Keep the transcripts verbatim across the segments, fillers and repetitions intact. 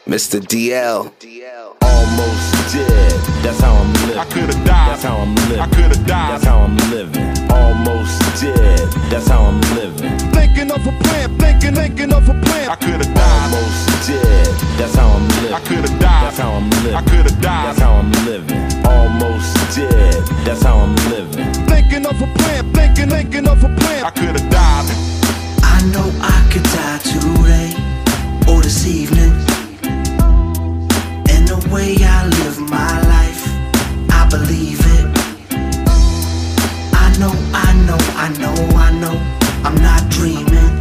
Mister D L, almost dead. That's how I'm living. I could've died. That's how I'm living. I could've died. That's how I'm living. Almost dead. That's how I'm living. Thinking of a plan, thinking, thinking of a plan. I could've died. Almost dead. That's how I'm living. I could've died. That's how I'm living. I could've died. That's how I'm living. Almost dead. That's how I'm living. Thinking of a plan, thinking, thinking of a plan. I could've died. I know I could die today or this evening. And the way I live my life, I believe it. I know, I know, I know, I know, I'm not dreaming.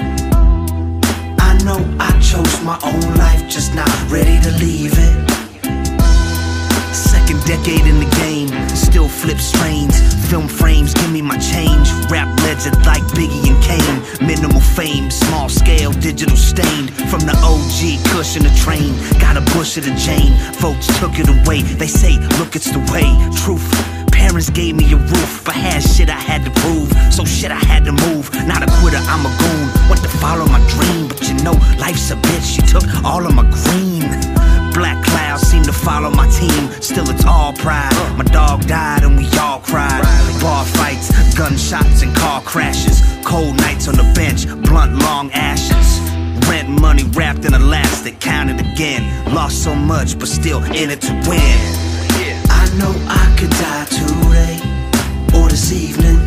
I know I chose my own life, just not ready to leave it. Second decade in the game, still flip strains. Film frames, give me my change. Rap legend like Biggie and Kane. Minimal fame, small scale, digital stained. From the O G, cushion the train. Got a bush of the Jane, folks took it away. They say, look, it's the way. Truth, parents gave me a roof. If I had shit I had to prove, so shit I had to move. Not a quitter, I'm a goon. Want to follow my dream, but you know, life's a bitch. She took all of my green. Black clouds seem to follow my team. Still it's all pride. My dog died and we all cried. Bar fights, gunshots and car crashes. Cold nights on the bench, blunt long ashes. Rent money wrapped in elastic, counted again. Lost so much but still in it to win. I know I could die today or this evening.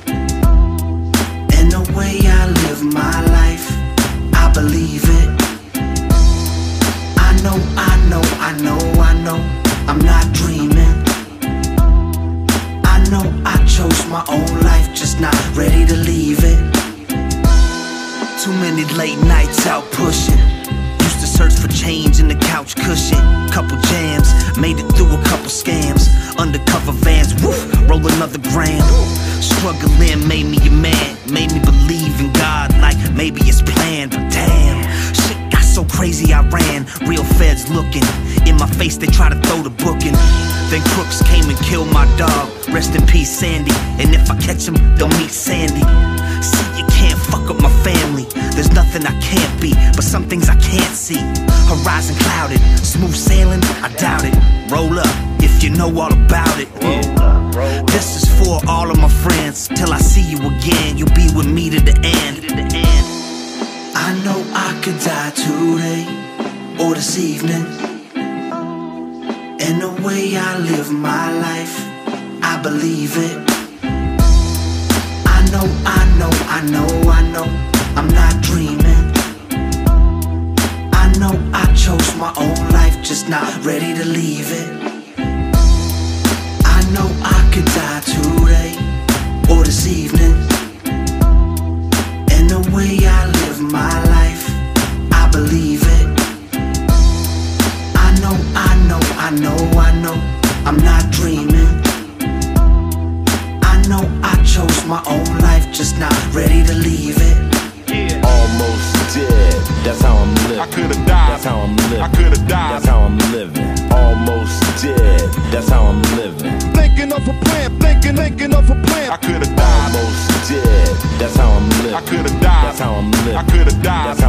And the way I live my life, I believe it. I know, I know, I know, I know, I'm not dreaming. I know I chose my own life, just not ready to leave it. Too many late nights out pushing. Used to search for change in the couch cushion. Couple jams, made it through a couple scams. Undercover vans, woof, roll another gram. Struggling made me a man, made me believe in God like maybe it's planned. But damn, shit got so crazy I ran. Real feds looking in my face, they try to throw the booking. Then crooks came and killed my dog. Rest in peace, Sandy. And if I catch him, they'll meet Sandy. See, you can't fuck up my family. There's nothing I can't be, but some things I can't see. Horizon clouded, smooth sailing, I doubt it. Roll up if you know all about it. Yeah. This is for all of my friends. Till I see you again, you'll be with me to the end. I know I could die today or this evening. And the way I live my life, I believe it. I know, I know, I know, I know, I'm not dreaming. I know I chose my own life, just not ready to leave it. I know I could die today or this evening. And the way I live my life, I believe it. I know, I know, I know, I know, I'm not dreaming. I know I chose my own life, just not ready to leave it. Almost dead. That's how I'm living. I could've died. That's how I'm living. I could've died. That's how I'm living. Almost dead. That's how I'm living. Thinking of a plan, thinking, thinking of a plan. I could've died. Almost dead. That's how I'm living. I could've died. That's how I'm living. I could've died. That's